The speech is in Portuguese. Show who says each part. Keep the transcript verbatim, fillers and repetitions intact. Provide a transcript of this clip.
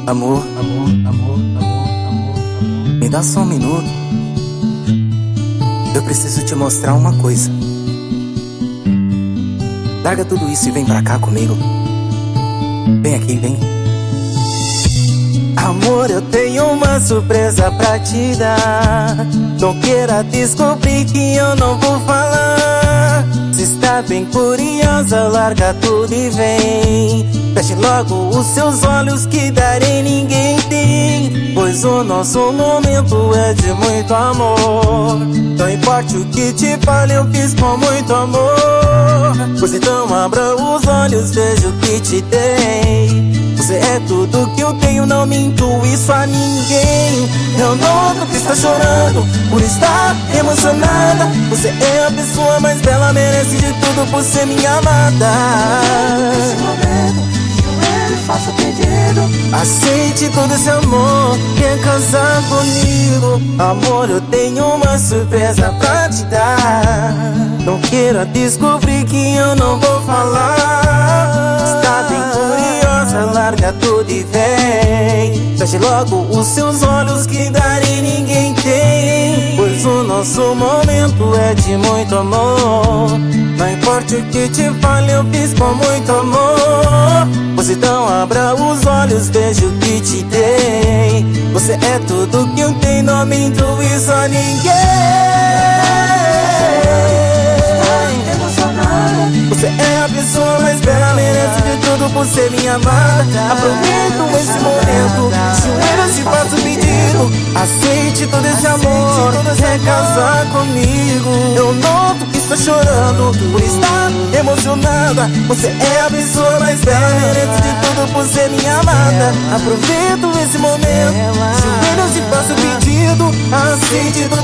Speaker 1: Amor, amor, amor, amor, amor, amor. Me dá só um minuto. Eu preciso te mostrar uma coisa. Larga tudo isso e vem pra cá comigo. Vem aqui, vem. Amor, eu tenho uma surpresa pra te dar. Não queira descobrir que eu não vou falar. Se está bem curiosa, larga tudo e vem. Feche logo os seus olhos que darei ninguém tem. Pois o nosso momento é de muito amor. Não importa o que te fale, eu fiz com muito amor. Pois então abra os olhos, veja o que te dei. Você é tudo que eu tenho, não minto isso a ninguém. Eu noto que está chorando por estar emocionada. Você é a pessoa mais bela, merece de tudo por ser minha amada.
Speaker 2: Nesse momento eu lhe faço pedido.
Speaker 1: Aceite todo esse amor, quer casar comigo. Amor, eu tenho uma surpresa pra te dar. Não queira descobrir que eu não vou falar. Está bem curiosa, larga tudo e vem. Feche logo os seus olhos que darei ninguém tem. Pois o nosso momento é de muito amor. Não importa o que te fale, eu fiz com muito amor. Pois então abra os olhos, veja o que te dei. Você é tudo que eu tenho, não minto isso a ninguém. Você é a pessoa mais bela, merece de tudo por ser minha amada. Aproveito esse momento, joelhos e faço pedido. Aceite todo esse amor, quer casar comigo. Eu noto que está chorando por estar emocionada. Você é a pessoa mais bela, merece de tudo por ser minha amada. Aproveito esse momento, joelhos e faço pedido. Aceite